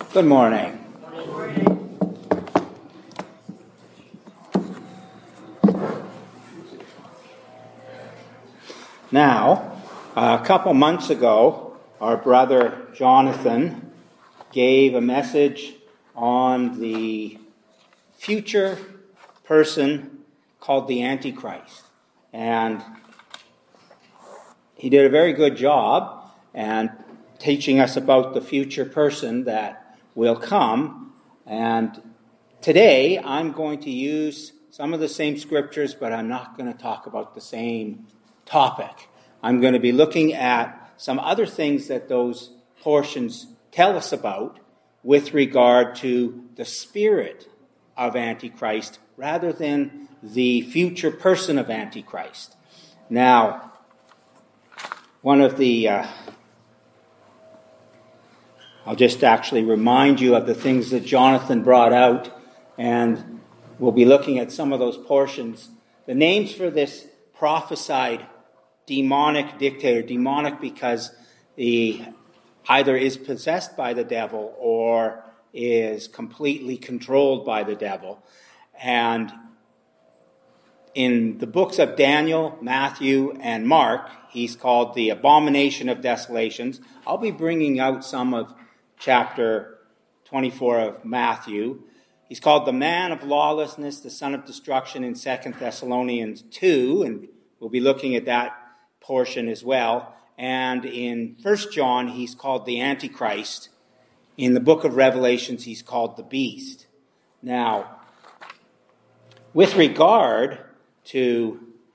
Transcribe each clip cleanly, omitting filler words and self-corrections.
Good morning. Now, a couple months ago, our brother Jonathan gave a message on the future person called the Antichrist. And he did a very good job and teaching us about the future person that will come. And today I'm going to use some of the same scriptures, but I'm not going to talk about the same topic. I'm going to be looking at some other things that those portions tell us about with regard to the spirit of Antichrist rather than the future person of Antichrist. Now, one of the I'll just actually remind you of the things that Jonathan brought out, and we'll be looking at some of those portions. The names for this prophesied demonic dictator, demonic because he either is possessed by the devil or is completely controlled by the devil. And in the books of Daniel, Matthew, and Mark, he's called the Abomination of Desolations. I'll be bringing out some of chapter 24 of Matthew. He's called the Man of Lawlessness, the Son of Destruction in 2 Thessalonians 2, and we'll be looking at that portion as well. And in 1 John, he's called the Antichrist. In the book of Revelations, he's called the Beast. Now, with regard to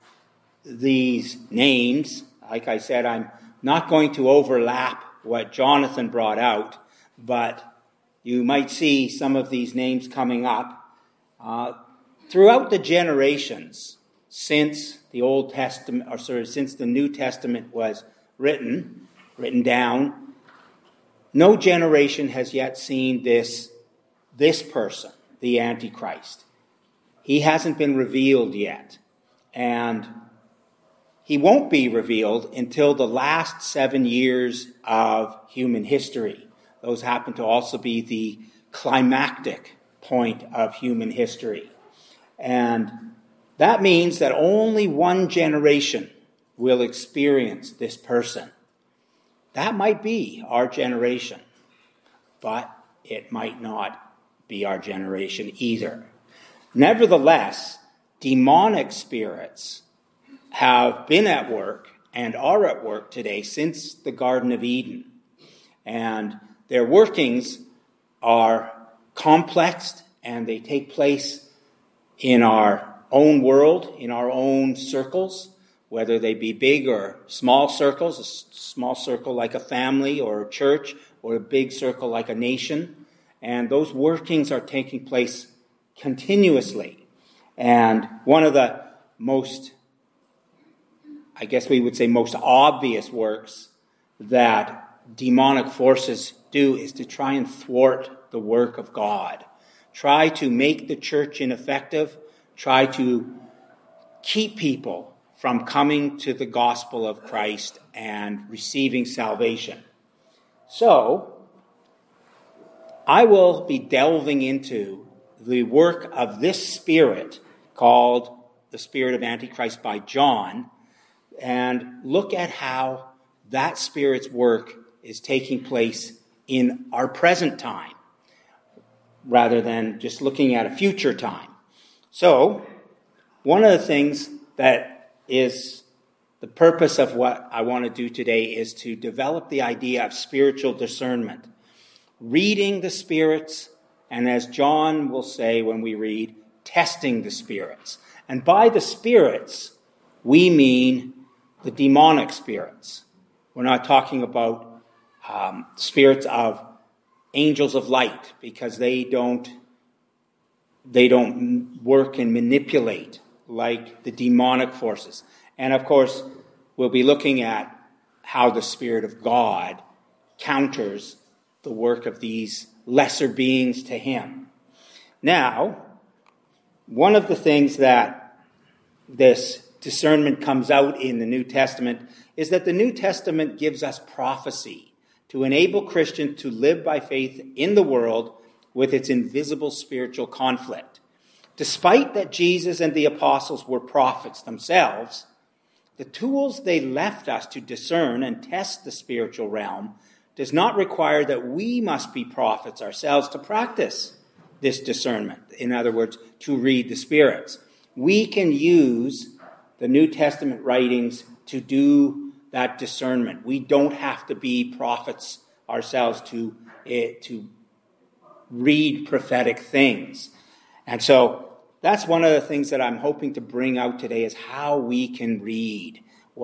these names, like I said, I'm not going to overlap what Jonathan brought out, but you might see some of these names coming up throughout the generations since the Old Testament, since the New Testament was written down. No generation has yet seen this person, the Antichrist. He hasn't been revealed yet, and he won't be revealed until the last 7 years of human history. Those happen to also be the climactic point of human history. And that means that only one generation will experience this person. That might be our generation, but it might not be our generation either. Nevertheless, demonic spirits have been at work and are at work today since the Garden of Eden. And their workings are complex and they take place in our own world, in our own circles, whether they be big or small circles, a small circle like a family or a church, or a big circle like a nation. And those workings are taking place continuously. And one of the most, I guess we would say, most obvious works that demonic forces do is to try and thwart the work of God. Try to make the church ineffective. Try to keep people from coming to the gospel of Christ and receiving salvation. So, I will be delving into the work of this spirit called the Spirit of Antichrist by John, and look at how that spirit's work is taking place in our present time, rather than just looking at a future time. So, one of the things that is the purpose of what I want to do today is to develop the idea of spiritual discernment. Reading the spirits, and as John will say when we read, testing the spirits. And by the spirits, we mean the demonic spirits. We're not talking about spirits of angels of light, because they don't work and manipulate like the demonic forces. And of course, we'll be looking at how the Spirit of God counters the work of these lesser beings to him. Now, one of the things that this discernment comes out in the New Testament is that the New Testament gives us prophecy. to enable Christians to live by faith in the world with its invisible spiritual conflict. Despite that Jesus and the apostles were prophets themselves, the tools they left us to discern and test the spiritual realm does not require that we must be prophets ourselves to practice this discernment. In other words, to read the spirits. We can use the New Testament writings to do that discernment. We don't have to be prophets ourselves to read prophetic things. And so that's one of the things that I'm hoping to bring out today, is how we can read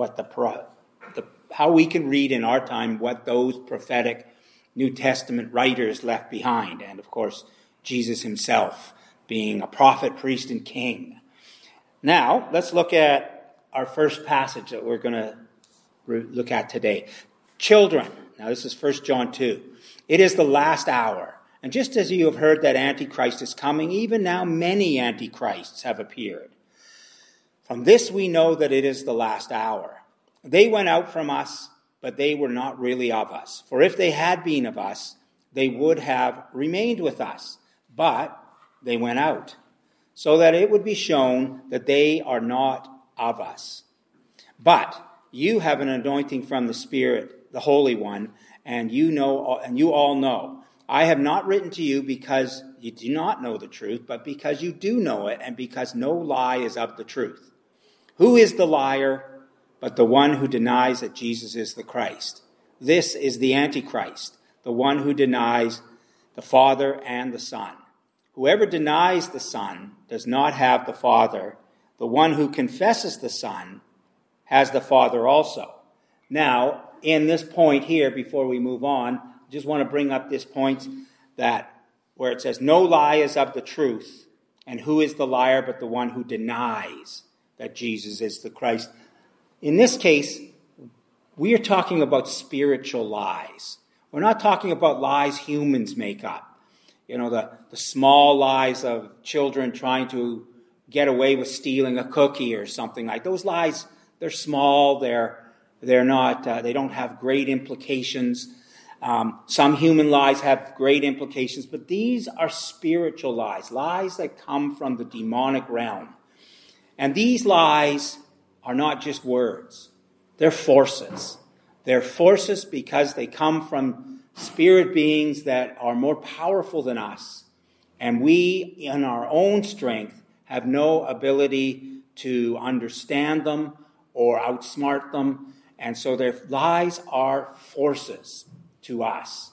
how we can read in our time what those prophetic New Testament writers left behind. And of course, Jesus himself being a prophet, priest, and king. Now, let's look at our first passage that we're going to look at today. Children. Now, this is 1 John 2. It is the last hour. And just as you have heard that Antichrist is coming, even now many Antichrists have appeared. From this we know that it is the last hour. They went out from us, but they were not really of us. For if they had been of us, they would have remained with us. But they went out, so that it would be shown that they are not of us. But you have an anointing from the Spirit, the Holy One, and you all know. I have not written to you because you do not know the truth, but because you do know it, and because no lie is of the truth. Who is the liar but the one who denies that Jesus is the Christ? This is the Antichrist, the one who denies the Father and the Son. Whoever denies the Son does not have the Father. The one who confesses the Son has the Father also. Now, in this point here, before we move on, I just want to bring up this point that where it says, no lie is of the truth, and who is the liar but the one who denies that Jesus is the Christ? In this case, we are talking about spiritual lies. We're not talking about lies humans make up. You know, the small lies of children trying to get away with stealing a cookie or something like those lies. They're small. They're not. They don't have great implications. Some human lies have great implications, but these are spiritual lies, lies that come from the demonic realm. And these lies are not just words. They're forces. They're forces because they come from spirit beings that are more powerful than us. And we, in our own strength, have no ability to understand them or outsmart them. And so their lies are forces to us.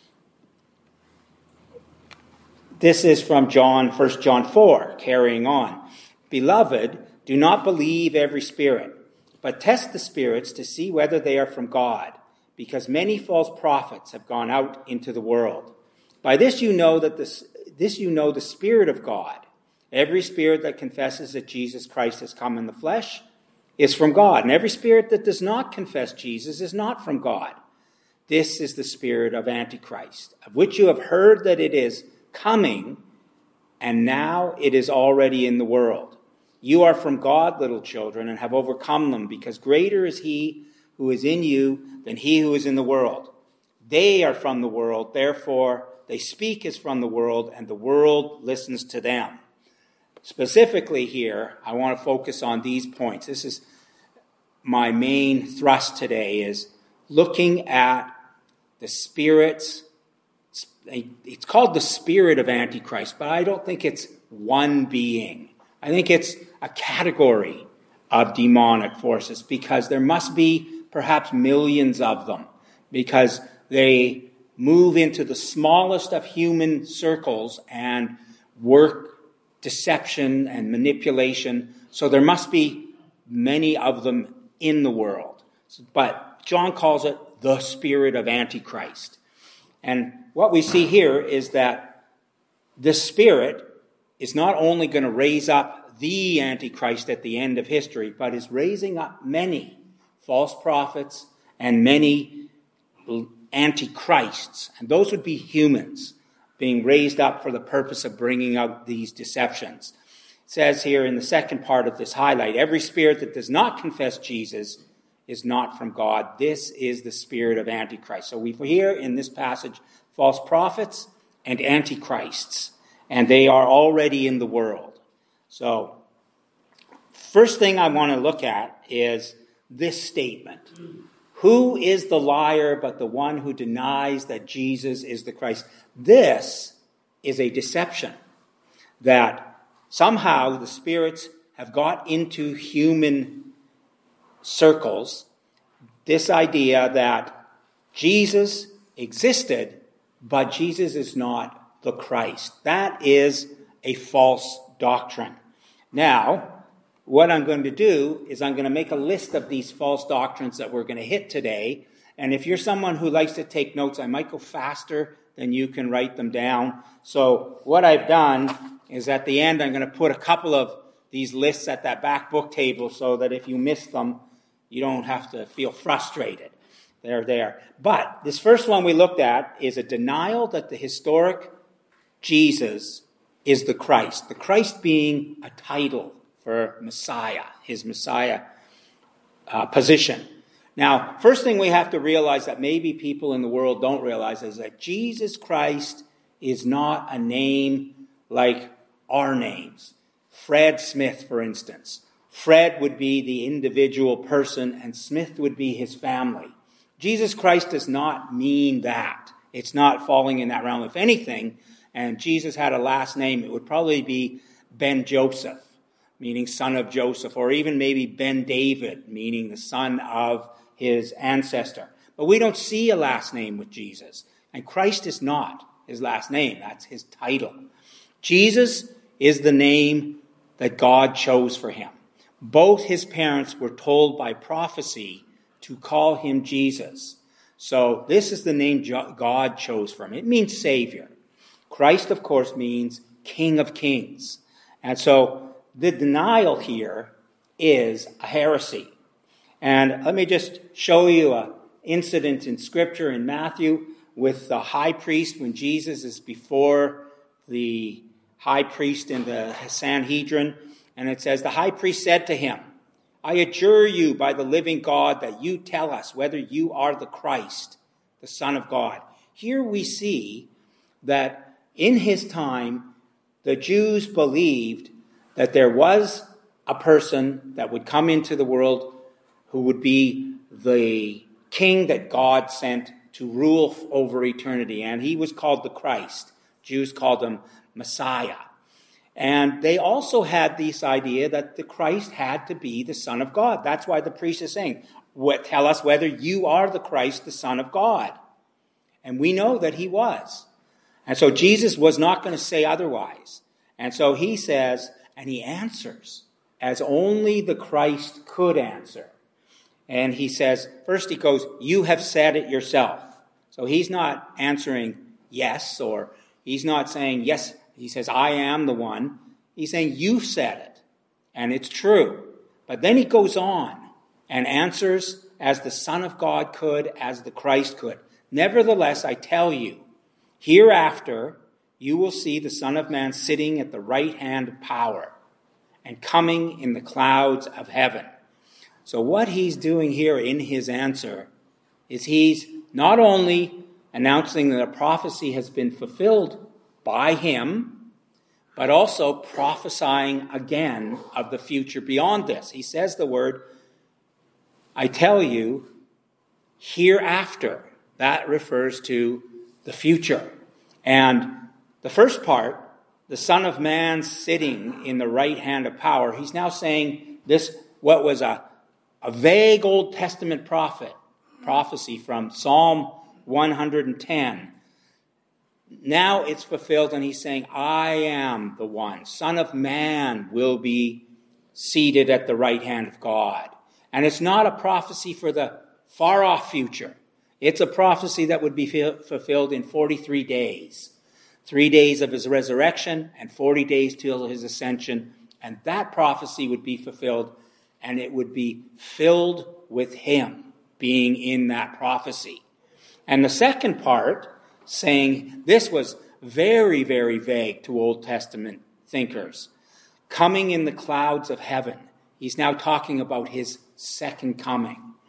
This is from 1 John 4, carrying on. Beloved, do not believe every spirit, but test the spirits to see whether they are from God, because many false prophets have gone out into the world. By this you know the Spirit of God. Every spirit that confesses that Jesus Christ has come in the flesh is from God, and every spirit that does not confess Jesus is not from God. This is the spirit of Antichrist, of which you have heard that it is coming, and now it is already in the world. You are from God, little children, and have overcome them, because greater is he who is in you than he who is in the world. They are from the world, therefore they speak as from the world, and the world listens to them. Specifically here, I want to focus on these points. This is my main thrust today, is looking at the spirits. It's called the spirit of Antichrist, but I don't think it's one being. I think it's a category of demonic forces, because there must be perhaps millions of them, because they move into the smallest of human circles and work deception and manipulation. So there must be many of them in the world. But John calls it the spirit of Antichrist. And what we see here is that this spirit is not only going to raise up the Antichrist at the end of history, but is raising up many false prophets and many antichrists. And those would be humans being raised up for the purpose of bringing out these deceptions. It says here in the second part of this highlight, every spirit that does not confess Jesus is not from God. This is the spirit of Antichrist. So we hear in this passage false prophets and antichrists, and they are already in the world. So first thing I want to look at is this statement. Who is the liar but the one who denies that Jesus is the Christ? This is a deception that somehow the spirits have got into human circles, this idea that Jesus existed, but Jesus is not the Christ. That is a false doctrine. Now, what I'm going to do is I'm going to make a list of these false doctrines that we're going to hit today. And if you're someone who likes to take notes, I might go faster than you can write them down. So what I've done is at the end, I'm going to put a couple of these lists at that back book table so that if you miss them, you don't have to feel frustrated. They're there. But this first one we looked at is a denial that the historic Jesus is the Christ. The Christ being a title for Messiah, his Messiah position. Now, first thing we have to realize that maybe people in the world don't realize is that Jesus Christ is not a name like our names. Fred Smith, for instance. Fred would be the individual person and Smith would be his family. Jesus Christ does not mean that. It's not falling in that realm. If anything, and Jesus had a last name, it would probably be Ben Joseph, meaning son of Joseph, or even maybe Ben David, meaning the son of his ancestor. But we don't see a last name with Jesus. And Christ is not his last name. That's his title. Jesus is the name that God chose for him. Both his parents were told by prophecy to call him Jesus. So this is the name God chose for him. It means Savior. Christ, of course, means King of Kings. And so the denial here is a heresy. And let me just show you an incident in Scripture in Matthew with the high priest when Jesus is before the high priest in the Sanhedrin. And it says, the high priest said to him, I adjure you by the living God that you tell us whether you are the Christ, the Son of God. Here we see that in his time, the Jews believed that there was a person that would come into the world who would be the king that God sent to rule over eternity. And he was called the Christ. Jews called him Messiah. And they also had this idea that the Christ had to be the Son of God. That's why the priest is saying, tell us whether you are the Christ, the Son of God. And we know that he was. And so Jesus was not going to say otherwise. And so he says, and he answers as only the Christ could answer. And he says, first he goes, you have said it yourself. So he's not answering yes, or he's not saying yes. He says, I am the one. He's saying, you've said it, and it's true. But then he goes on and answers as the Son of God could, as the Christ could. Nevertheless, I tell you, hereafter you will see the Son of Man sitting at the right hand of power and coming in the clouds of heaven. So what he's doing here in his answer is he's not only announcing that a prophecy has been fulfilled by him, but also prophesying again of the future beyond this. He says the word, I tell you, hereafter. That refers to the future. And the first part, the Son of Man sitting in the right hand of power, he's now saying this, what was a vague Old Testament prophecy from Psalm 110. Now it's fulfilled, and he's saying, I am the one. Son of Man will be seated at the right hand of God. And it's not a prophecy for the far-off future. It's a prophecy that would be fulfilled in 43 days. 3 days of his resurrection and 40 days till his ascension. And that prophecy would be fulfilled, and it would be filled with him being in that prophecy. And the second part, saying this was very, very vague to Old Testament thinkers. Coming in the clouds of heaven. He's now talking about his second coming.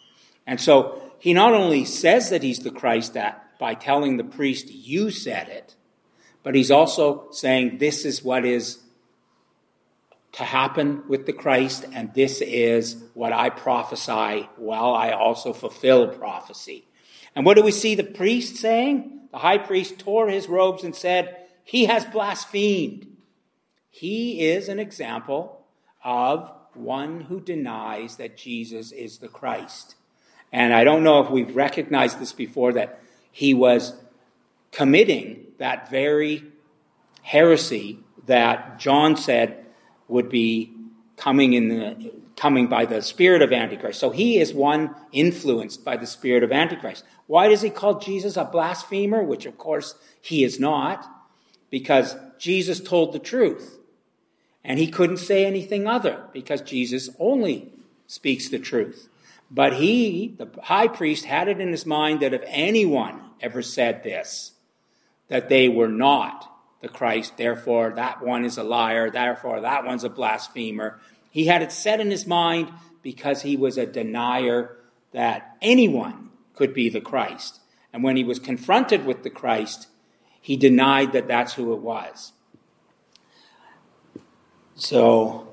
And so he not only says that he's the Christ by telling the priest, you said it, but he's also saying this is what is to happen with the Christ, and this is what I prophesy while I also fulfill prophecy. And what do we see the priest saying? The high priest tore his robes and said, he has blasphemed. He is an example of one who denies that Jesus is the Christ. And I don't know if we've recognized this before, that he was committing that very heresy that John said would be coming by the spirit of Antichrist. So he is one influenced by the spirit of Antichrist. Why does he call Jesus a blasphemer? Which, of course, he is not, because Jesus told the truth. And he couldn't say anything other, because Jesus only speaks the truth. But he, the high priest, had it in his mind that if anyone ever said this, that they were not the Christ, therefore that one is a liar, therefore that one's a blasphemer. He had it set in his mind because he was a denier that anyone could be the Christ. And when he was confronted with the Christ, he denied that that's who it was. So,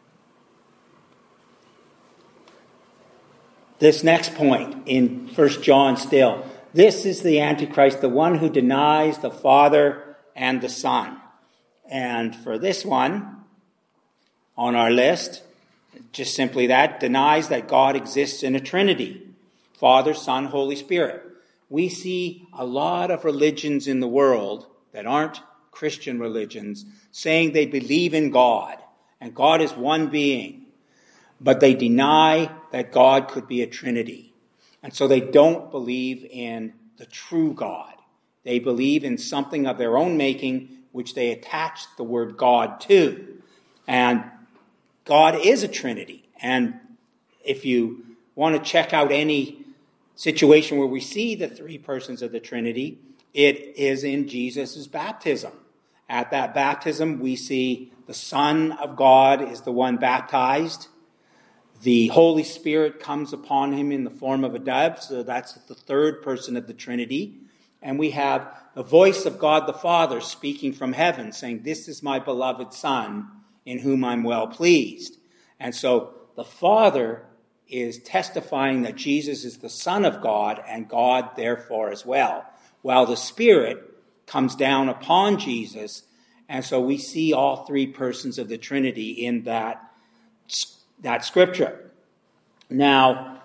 this next point in 1 John still, this is the Antichrist, the one who denies the Father and the Son. And for this one on our list, just simply that, denies that God exists in a Trinity, Father, Son, Holy Spirit. We see a lot of religions in the world that aren't Christian religions saying they believe in God and God is one being, but they deny that God could be a Trinity. And so they don't believe in the true God. They believe in something of their own making, which they attach the word God to. And God is a Trinity. And if you want to check out any situation where we see the three persons of the Trinity, it is in Jesus' baptism. At that baptism, we see the Son of God is the one baptized. The Holy Spirit comes upon him in the form of a dove, so that's the third person of the Trinity. And we have the voice of God the Father speaking from heaven, saying, this is my beloved Son, in whom I'm well pleased. And so the Father is testifying that Jesus is the Son of God, and God therefore as well, while the Spirit comes down upon Jesus. And so we see all three persons of the Trinity in that scripture. Now,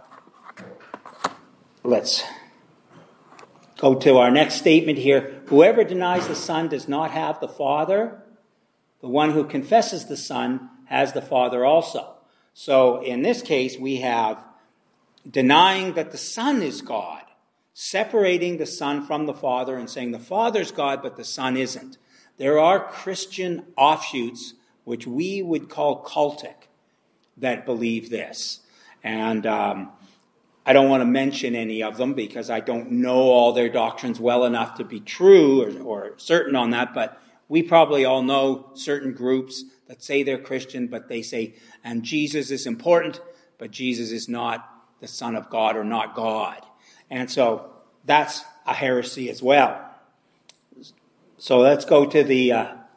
let's go to our next statement here. Whoever denies the Son does not have the Father. The one who confesses the Son has the Father also. So in this case, we have denying that the Son is God, separating the Son from the Father and saying the Father's God, but the Son isn't. There are Christian offshoots, which we would call cultic, that believe this. And I don't want to mention any of them because I don't know all their doctrines well enough to be true or certain on that, but we probably all know certain groups that say they're Christian, but they say, and Jesus is important, but Jesus is not the Son of God or not God. And so that's a heresy as well. So let's go to the,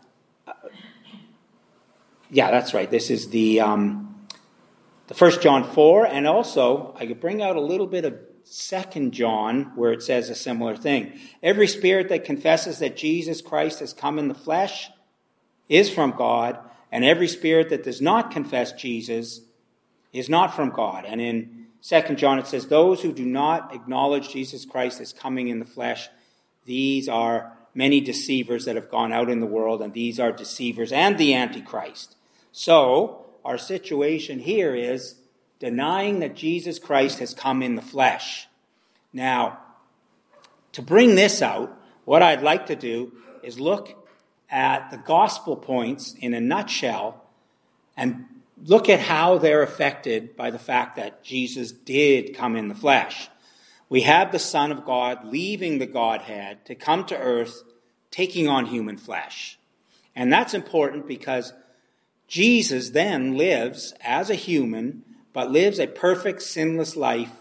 that's right. This is the 1 John 4, and also I could bring out a little bit of 2 John where it says a similar thing. Every spirit that confesses that Jesus Christ has come in the flesh is from God, and every spirit that does not confess Jesus is not from God. And in 2 John it says, those who do not acknowledge Jesus Christ as coming in the flesh, these are many deceivers that have gone out in the world, and these are deceivers and the Antichrist. So, our situation here is denying that Jesus Christ has come in the flesh. Now, to bring this out, what I'd like to do is look at the gospel points in a nutshell and look at how they're affected by the fact that Jesus did come in the flesh. We have the Son of God leaving the Godhead to come to earth, taking on human flesh. And that's important because Jesus then lives as a human, but lives a perfect, sinless life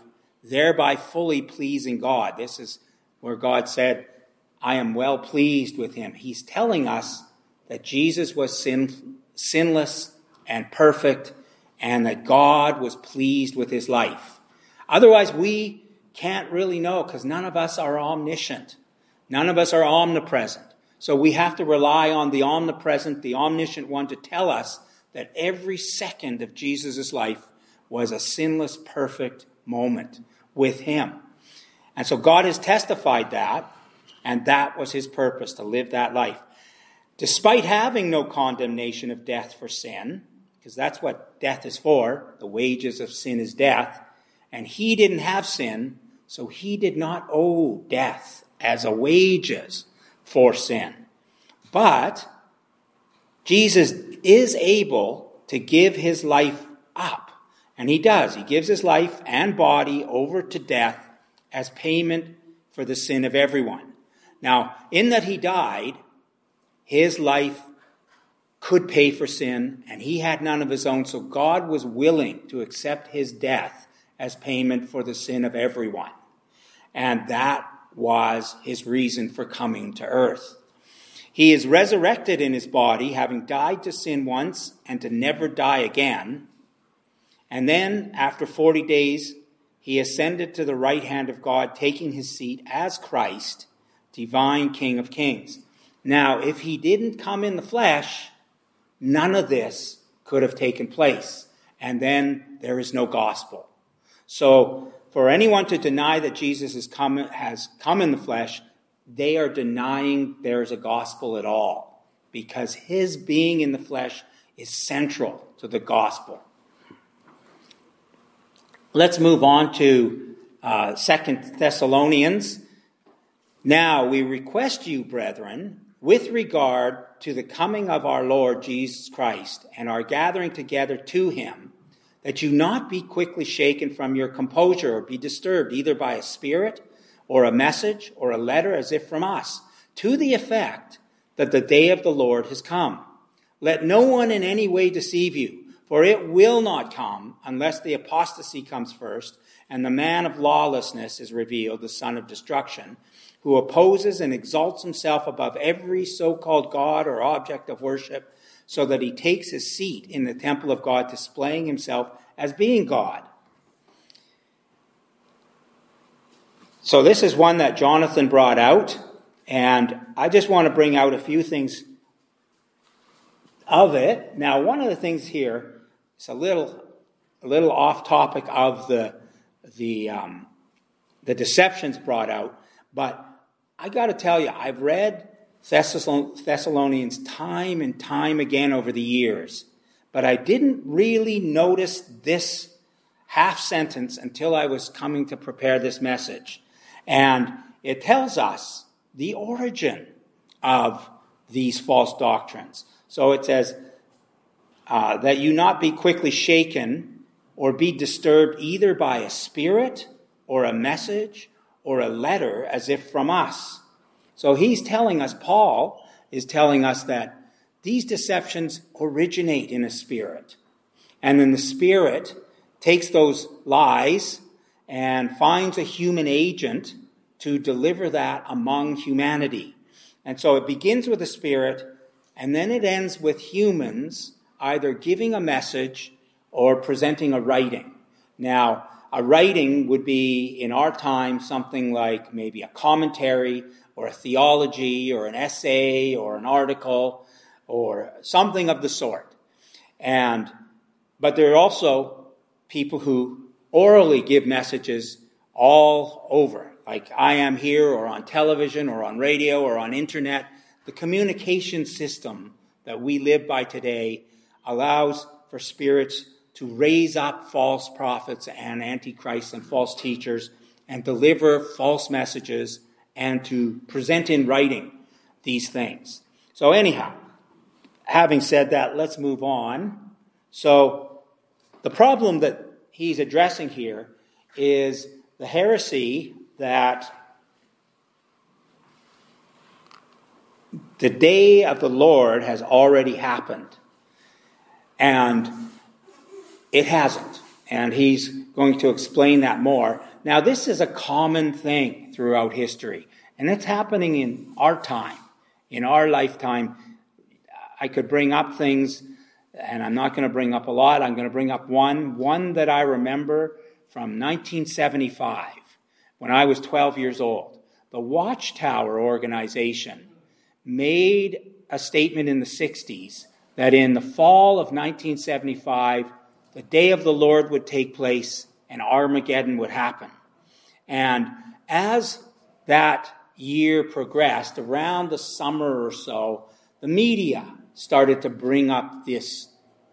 thereby fully pleasing God. This is where God said, I am well pleased with him. He's telling us that Jesus was sinless and perfect, and that God was pleased with his life. Otherwise, we can't really know, because none of us are omniscient. None of us are omnipresent. So we have to rely on the omnipresent, the omniscient one, to tell us that every second of Jesus' life was a sinless, perfect moment with him. And so God has testified that, and that was his purpose, to live that life. Despite having no condemnation of death for sin, because that's what death is for, the wages of sin is death, and he didn't have sin, so he did not owe death as a wages for sin. But Jesus is able to give his life up, and he does. He gives his life and body over to death as payment for the sin of everyone. Now, in that he died, his life could pay for sin, and he had none of his own, so God was willing to accept his death as payment for the sin of everyone. And that was his reason for coming to earth. He is resurrected in his body, having died to sin once and to never die again. And then, after 40 days, he ascended to the right hand of God, taking his seat as Christ, divine King of Kings. Now, if he didn't come in the flesh, none of this could have taken place. And then there is no gospel. So, for anyone to deny that Jesus has come in the flesh, they are denying there is a gospel at all, because his being in the flesh is central to the gospel. Let's move on to 2 Thessalonians. Now we request you, brethren, with regard to the coming of our Lord Jesus Christ and our gathering together to him, that you not be quickly shaken from your composure or be disturbed either by a spirit or a message or a letter as if from us, to the effect that the day of the Lord has come. Let no one in any way deceive you, for it will not come unless the apostasy comes first and the man of lawlessness is revealed, the son of destruction, who opposes and exalts himself above every so-called God or object of worship, so that he takes his seat in the temple of God, displaying himself as being God. So this is one that Jonathan brought out, and I just want to bring out a few things of it. Now, one of the things here is a little off topic of the deceptions brought out, but I got to tell you, I've read Thessalonians time and time again over the years, but I didn't really notice this half sentence until I was coming to prepare this message. And it tells us the origin of these false doctrines. So it says that you not be quickly shaken or be disturbed either by a spirit or a message or a letter as if from us. So he's telling us, Paul is telling us that these deceptions originate in a spirit. And then the spirit takes those lies and finds a human agent to deliver that among humanity. And so it begins with the spirit, and then it ends with humans either giving a message or presenting a writing. Now, a writing would be, in our time, something like maybe a commentary or a theology or an essay or an article or something of the sort. But there are also people who orally give messages all over, like I am here or on television or on radio or on internet. The communication system that we live by today allows for spirits to raise up false prophets and antichrists and false teachers and deliver false messages and to present in writing these things. So anyhow, having said that, let's move on. So the problem that he's addressing here is the heresy that the day of the Lord has already happened. And it hasn't. And he's going to explain that more. Now, this is a common thing throughout history, and it's happening in our time, in our lifetime. I could bring up things, and I'm not going to bring up a lot. I'm going to bring up one that I remember from 1975, when I was 12 years old. The Watchtower organization made a statement in the 60s that in the fall of 1975, the day of the Lord would take place and Armageddon would happen. And as that year progressed, around the summer or so, the media started to bring up this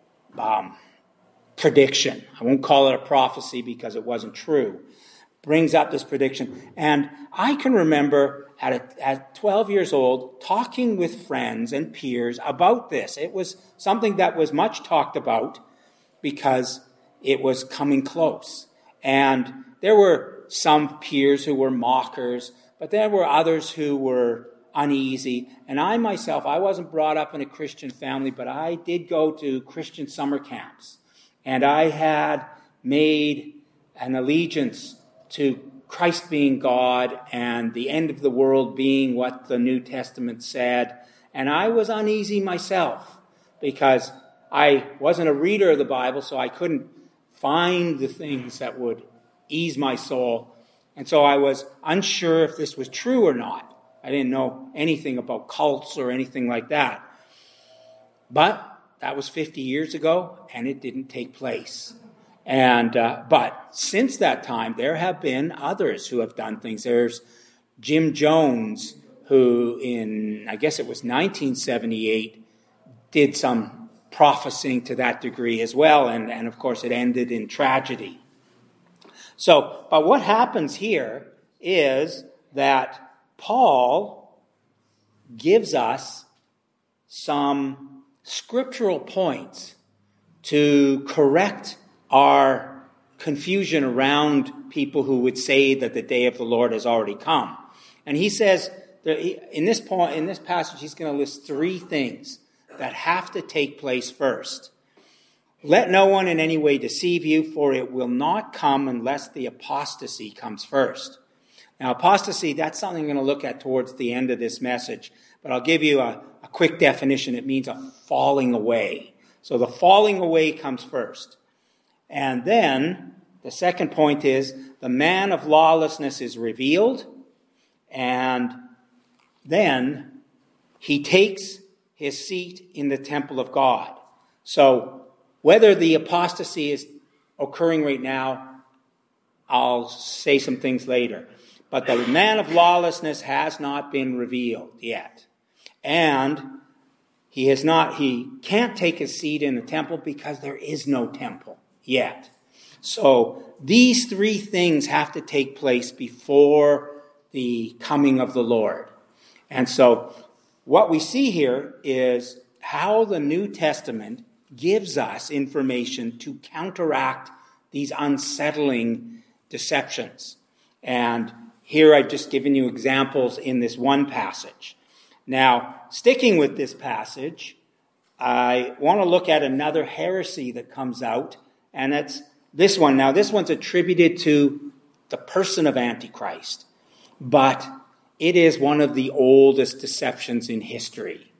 prediction. I won't call it a prophecy because it wasn't true. Brings up this prediction. And I can remember at 12 years old talking with friends and peers about this. It was something that was much talked about because it was coming close. And there were some peers who were mockers, but there were others who were uneasy. And I myself, I wasn't brought up in a Christian family, but I did go to Christian summer camps. And I had made an allegiance to Christ being God and the end of the world being what the New Testament said. And I was uneasy myself because I wasn't a reader of the Bible, so I couldn't find the things that would ease my soul. And so I was unsure if this was true or not. I didn't know anything about cults or anything like that. But that was 50 years ago, and it didn't take place. And but since that time, there have been others who have done things. There's Jim Jones, who in, I guess it was 1978, did some prophesying to that degree as well. And of course, it ended in tragedy. So, but what happens here is that Paul gives us some scriptural points to correct our confusion around people who would say that the day of the Lord has already come. And he says, in this passage, he's going to list three things that have to take place first. Let no one in any way deceive you, for it will not come unless the apostasy comes first. Now, apostasy, that's something I'm going to look at towards the end of this message. But I'll give you a quick definition. It means a falling away. So the falling away comes first. And then the second point is the man of lawlessness is revealed. And then he takes his seat in the temple of God. So whether the apostasy is occurring right now, I'll say some things later. But the man of lawlessness has not been revealed yet. And he can't take his seat in the temple because there is no temple yet. So these three things have to take place before the coming of the Lord. And so what we see here is how the New Testament gives us information to counteract these unsettling deceptions. And here I've just given you examples in this one passage. Now, sticking with this passage, I want to look at another heresy that comes out, and that's this one. Now, this one's attributed to the person of Antichrist, but it is one of the oldest deceptions in history.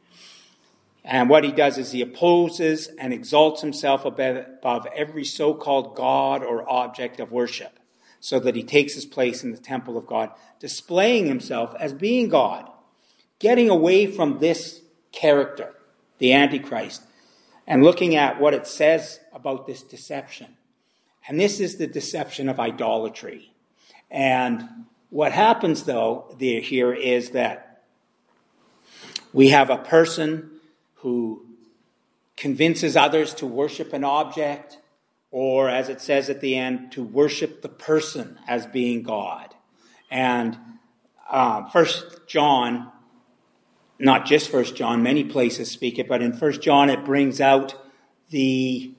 And what he does is he opposes and exalts himself above every so-called God or object of worship, so that he takes his place in the temple of God, displaying himself as being God, getting away from this character, the Antichrist, and looking at what it says about this deception. And this is the deception of idolatry. And what happens, though, here is that we have a person who convinces others to worship an object, or as it says at the end, to worship the person as being God. And 1 John, not just 1 John, many places speak it, but in 1 John it brings out the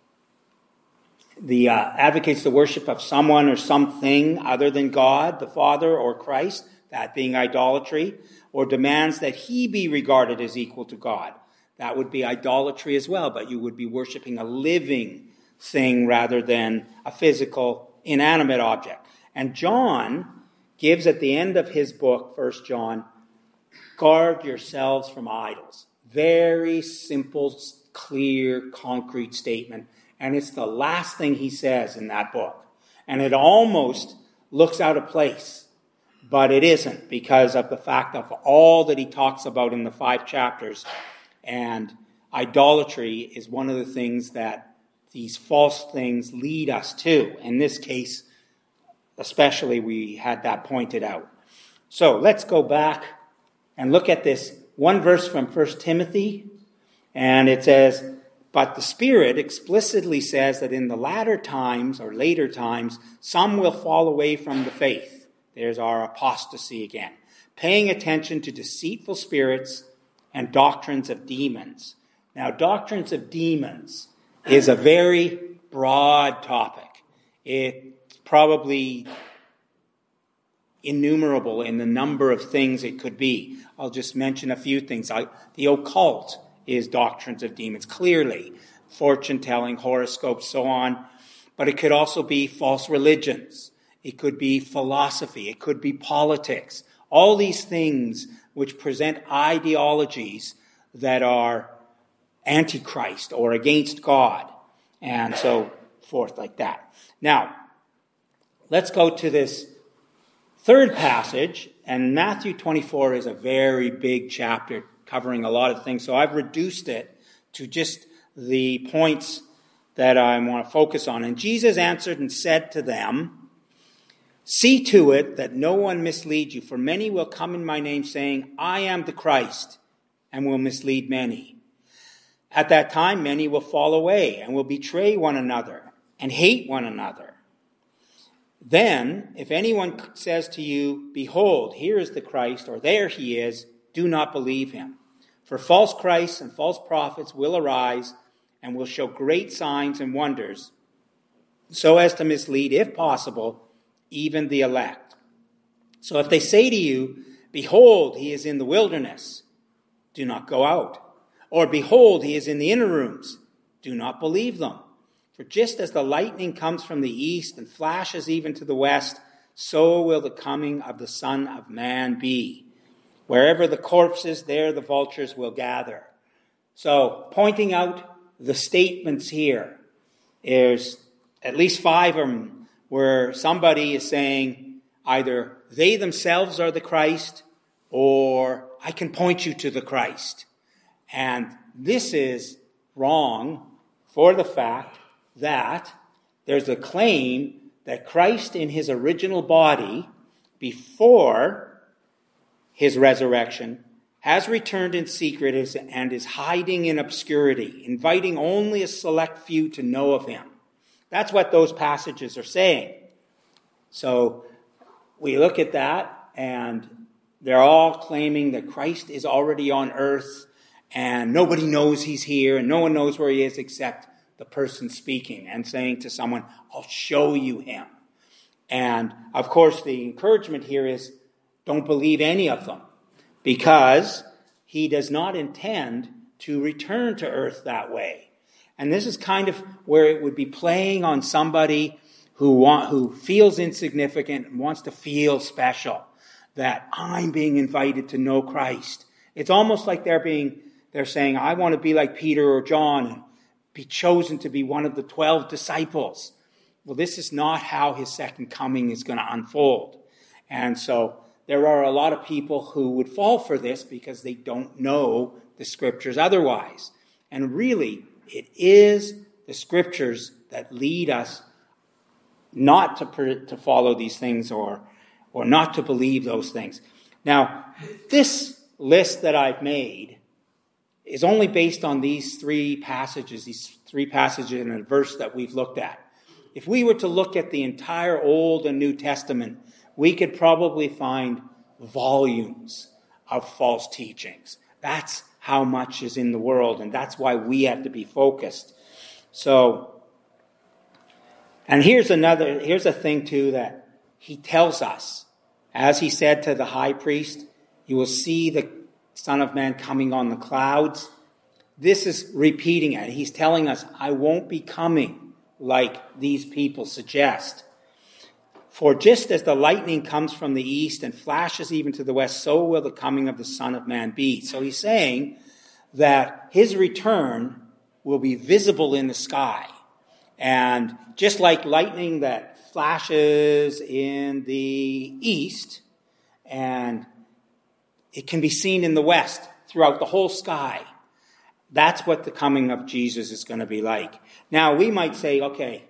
advocates the worship of someone or something other than God, the Father, or Christ, that being idolatry, or demands that he be regarded as equal to God. That would be idolatry as well, but you would be worshiping a living thing rather than a physical, inanimate object. And John gives at the end of his book, 1 John, guard yourselves from idols. Very simple, clear, concrete statement. And it's the last thing he says in that book. And it almost looks out of place. But it isn't, because of the fact of all that he talks about in the 5 chapters. And idolatry is one of the things that these false things lead us to. In this case, especially, we had that pointed out. So let's go back and look at this one verse from 1 Timothy. And it says, but the Spirit explicitly says that in the latter times, or later times, some will fall away from the faith. There's our apostasy again. Paying attention to deceitful spirits and doctrines of demons. Now, doctrines of demons is a very broad topic. It's probably innumerable in the number of things it could be. I'll just mention a few things. The occult is doctrines of demons, clearly. Fortune-telling, horoscopes, so on. But it could also be false religions. It could be philosophy. It could be politics. All these things which present ideologies that are antichrist or against God, and so forth like that. Now, let's go to this third passage, and Matthew 24 is a very big chapter covering a lot of things, so I've reduced it to just the points that I want to focus on. And Jesus answered and said to them, see to it that no one mislead you, for many will come in my name saying, I am the Christ, and will mislead many. At that time, many will fall away and will betray one another and hate one another. Then, if anyone says to you, behold, here is the Christ, or there he is, do not believe him. For false Christs and false prophets will arise and will show great signs and wonders, so as to mislead, if possible, even the elect. So if they say to you, behold, he is in the wilderness, do not go out. Or behold, he is in the inner rooms, do not believe them. For just as the lightning comes from the east and flashes even to the west, so will the coming of the Son of Man be. Wherever the corpse is, there the vultures will gather. So, pointing out the statements here, there's at least 5 of them where somebody is saying either they themselves are the Christ, or I can point you to the Christ. And this is wrong for the fact that there's a claim that Christ in his original body, before his resurrection, has returned in secret and is hiding in obscurity, inviting only a select few to know of him. That's what those passages are saying. So we look at that, and they're all claiming that Christ is already on earth, and nobody knows he's here, and no one knows where he is except the person speaking and saying to someone, I'll show you him. And, of course, the encouragement here is don't believe any of them, because he does not intend to return to earth that way. And this is kind of where it would be playing on somebody who feels insignificant and wants to feel special, that I'm being invited to know Christ. It's almost like they're saying, I want to be like Peter or John and be chosen to be one of the 12 disciples. Well, this is not how his second coming is going to unfold. And so there are a lot of people who would fall for this because they don't know the scriptures otherwise. And really, it is the scriptures that lead us not to follow these things or not to believe those things. Now, this list that I've made is only based on these 3 passages in a verse that we've looked at. If we were to look at the entire Old and New Testament, we could probably find volumes of false teachings. That's how much is in the world, and that's why we have to be focused. So, and here's a thing too that he tells us. As he said to the high priest, you will see the Son of Man coming on the clouds. This is repeating it. He's telling us, I won't be coming like these people suggest. For just as the lightning comes from the east and flashes even to the west, so will the coming of the Son of Man be. So he's saying that his return will be visible in the sky. And just like lightning that flashes in the east, and it can be seen in the west throughout the whole sky, that's what the coming of Jesus is going to be like. Now, we might say, okay,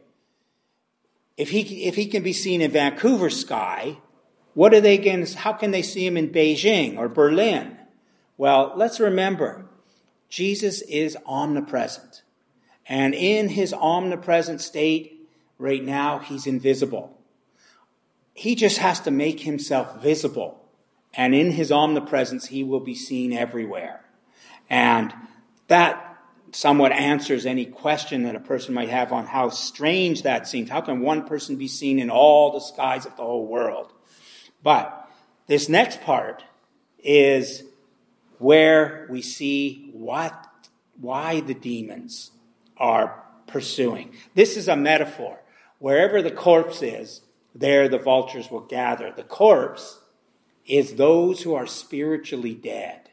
if he can be seen in Vancouver's sky, how can they see him in Beijing or Berlin? Well, let's remember, Jesus is omnipresent. And in his omnipresent state, right now, he's invisible. He just has to make himself visible. And in his omnipresence, he will be seen everywhere. And that somewhat answers any question that a person might have on how strange that seems. How can one person be seen in all the skies of the whole world? But this next part is where we see why the demons are pursuing. This is a metaphor. Wherever the corpse is, there the vultures will gather. The corpse is those who are spiritually dead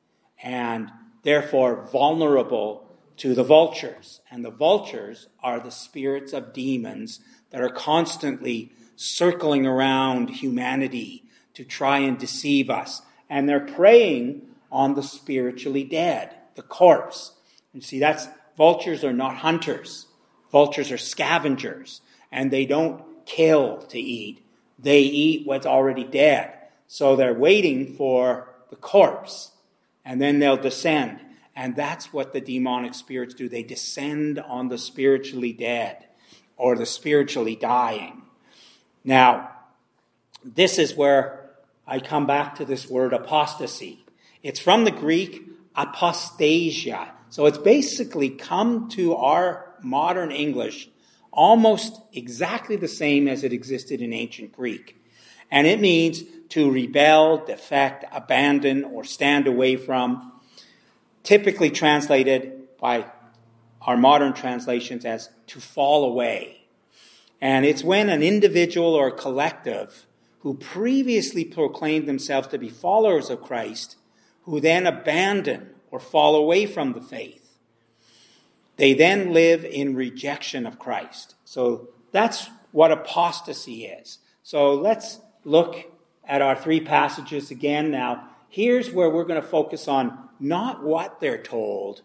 and therefore vulnerable to the vultures. And the vultures are the spirits of demons that are constantly circling around humanity to try and deceive us. And they're preying on the spiritually dead, the corpse. You see, vultures are not hunters. Vultures are scavengers, and they don't kill to eat. They eat what's already dead. So they're waiting for the corpse, and then they'll descend. And that's what the demonic spirits do. They descend on the spiritually dead or the spiritually dying. Now, this is where I come back to this word apostasy. It's from the Greek apostasia. So it's basically come to our modern English almost exactly the same as it existed in ancient Greek. And it means to rebel, defect, abandon, or stand away from, typically translated by our modern translations as to fall away. And it's when an individual or collective who previously proclaimed themselves to be followers of Christ, who then abandon or fall away from the faith, they then live in rejection of Christ. So that's what apostasy is. So let's look at our three passages again now. Here's where we're going to focus on not what they're told,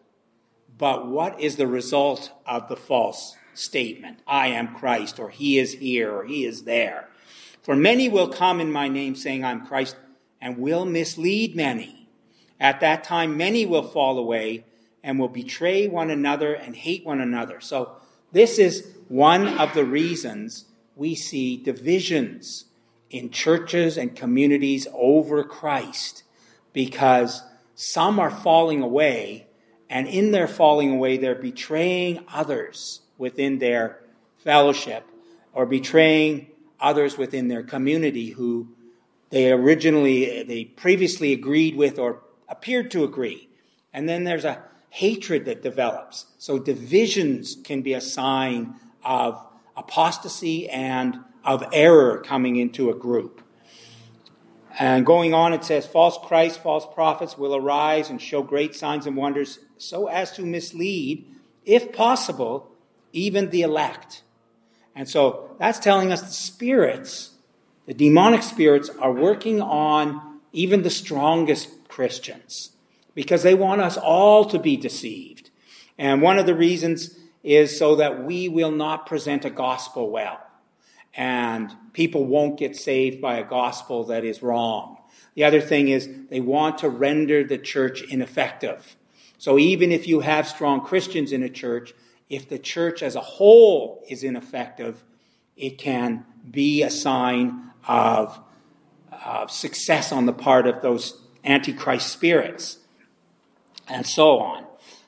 but what is the result of the false statement. I am Christ, or he is here, or he is there. For many will come in my name saying I'm Christ, and will mislead many. At that time, many will fall away and will betray one another and hate one another. So this is one of the reasons we see divisions in churches and communities over Christ, because some are falling away, and in their falling away, they're betraying others within their fellowship or betraying others within their community who they previously agreed with or appeared to agree. And then there's a hatred that develops. So divisions can be a sign of apostasy and of error coming into a group. And going on, it says, false Christs, false prophets will arise and show great signs and wonders so as to mislead, if possible, even the elect. And so that's telling us the spirits, the demonic spirits, are working on even the strongest Christians because they want us all to be deceived. And one of the reasons is so that we will not present a gospel well. And people won't get saved by a gospel that is wrong. The other thing is they want to render the church ineffective. So even if you have strong Christians in a church, if the church as a whole is ineffective, it can be a sign of success on the part of those antichrist spirits, and so on.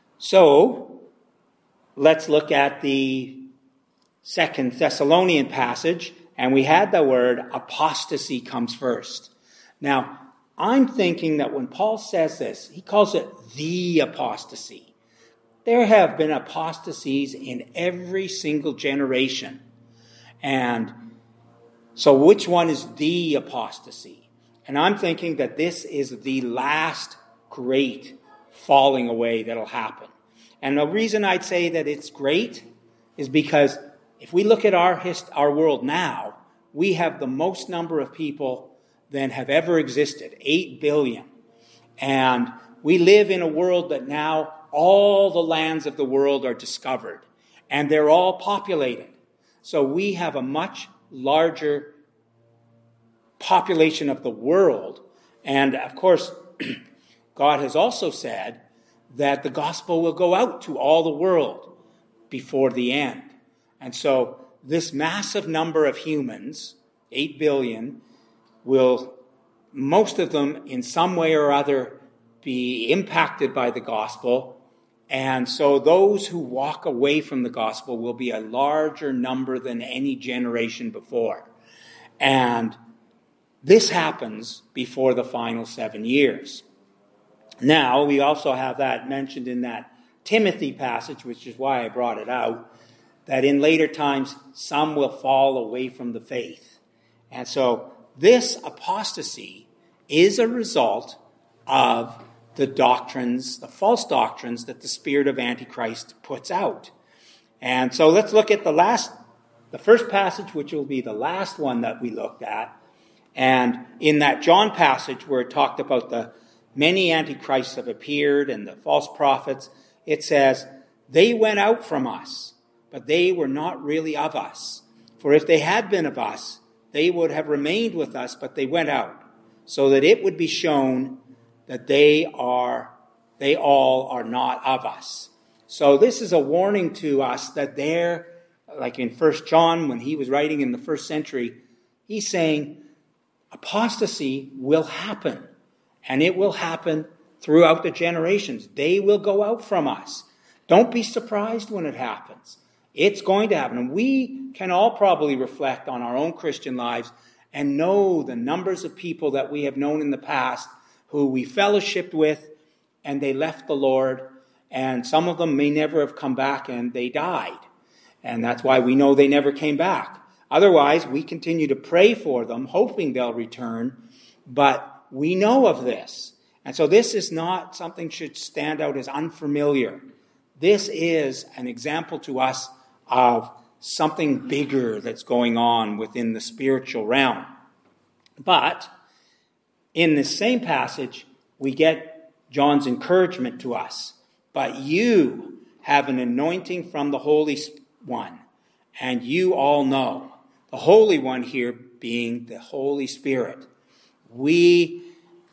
So let's look at the 2 Thessalonian passage, and we had the word apostasy comes first. Now, I'm thinking that when Paul says this, he calls it the apostasy. There have been apostasies in every single generation. And so which one is the apostasy? And I'm thinking that this is the last great falling away that'll happen. And the reason I'd say that it's great is because if we look at our world now, we have the most number of people than have ever existed, 8 billion. And we live in a world that now all the lands of the world are discovered, and they're all populated. So we have a much larger population of the world. And of course, God has also said that the gospel will go out to all the world before the end. And so this massive number of humans, 8 billion, will, most of them in some way or other, be impacted by the gospel. And so those who walk away from the gospel will be a larger number than any generation before. And this happens before the final 7 years. Now, we also have that mentioned in that Timothy passage, which is why I brought it out, that in later times, some will fall away from the faith. And so this apostasy is a result of the doctrines, the false doctrines that the spirit of Antichrist puts out. And so let's look at the first passage, which will be the last one that we looked at. And in that John passage where it talked about the many antichrists have appeared and the false prophets, it says, they went out from us, but they were not really of us. For if they had been of us, they would have remained with us, but they went out, so that it would be shown that they all are not of us. So this is a warning to us that they're, like in 1 John, when he was writing in the first century, he's saying apostasy will happen, and it will happen throughout the generations. They will go out from us. Don't be surprised when it happens. It's going to happen. And we can all probably reflect on our own Christian lives and know the numbers of people that we have known in the past who we fellowshiped with, and they left the Lord, and some of them may never have come back, and they died. And that's why we know they never came back. Otherwise, we continue to pray for them, hoping they'll return, but we know of this. And so this is not something that should stand out as unfamiliar. This is an example to us of something bigger that's going on within the spiritual realm. But in this same passage, we get John's encouragement to us. But you have an anointing from the Holy One, and you all know. The Holy One here being the Holy Spirit. When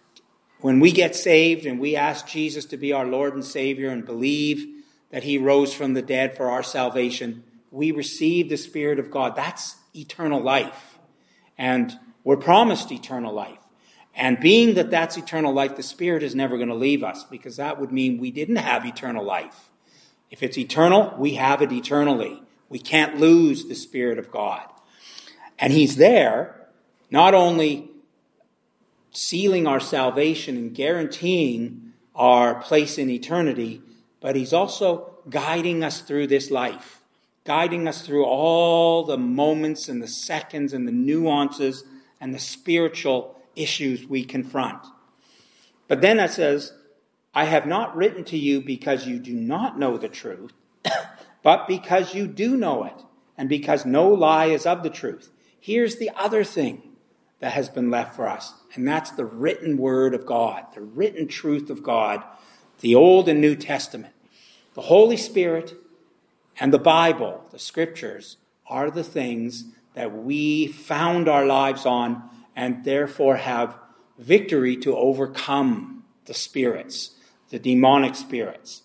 we get saved and we ask Jesus to be our Lord and Savior and believe that he rose from the dead for our salvation, we receive the Spirit of God. That's eternal life. And we're promised eternal life. And being that that's eternal life, the Spirit is never going to leave us, because that would mean we didn't have eternal life. If it's eternal, we have it eternally. We can't lose the Spirit of God. And he's there, not only sealing our salvation and guaranteeing our place in eternity, but he's also guiding us through this life, guiding us through all the moments and the seconds and the nuances and the spiritual issues we confront. But then it says, I have not written to you because you do not know the truth, but because you do know it, and because no lie is of the truth. Here's the other thing that has been left for us, and that's the written word of God, the written truth of God, the Old and New Testament. The Holy Spirit and the Bible, the Scriptures, are the things that we found our lives on and therefore have victory to overcome the spirits, the demonic spirits.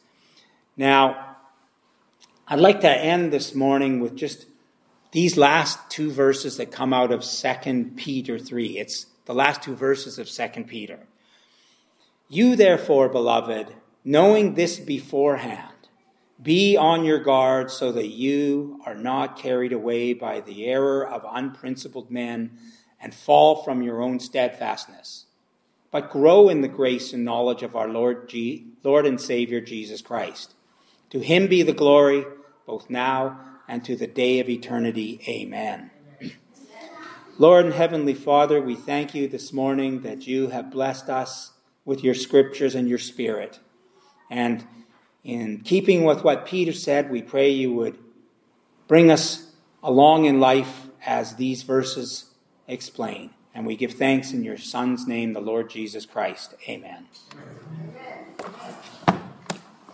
Now, I'd like to end this morning with just these last two verses that come out of 2 Peter 3. It's the last two verses of 2 Peter. You therefore, beloved, knowing this beforehand, be on your guard so that you are not carried away by the error of unprincipled men and fall from your own steadfastness, but grow in the grace and knowledge of our Lord and Savior Jesus Christ. To him be the glory, both now and to the day of eternity. Amen. Lord and Heavenly Father, we thank you this morning that you have blessed us with your scriptures and your Spirit. And in keeping with what Peter said, we pray you would bring us along in life as these verses explain. And we give thanks in your Son's name, the Lord Jesus Christ. Amen.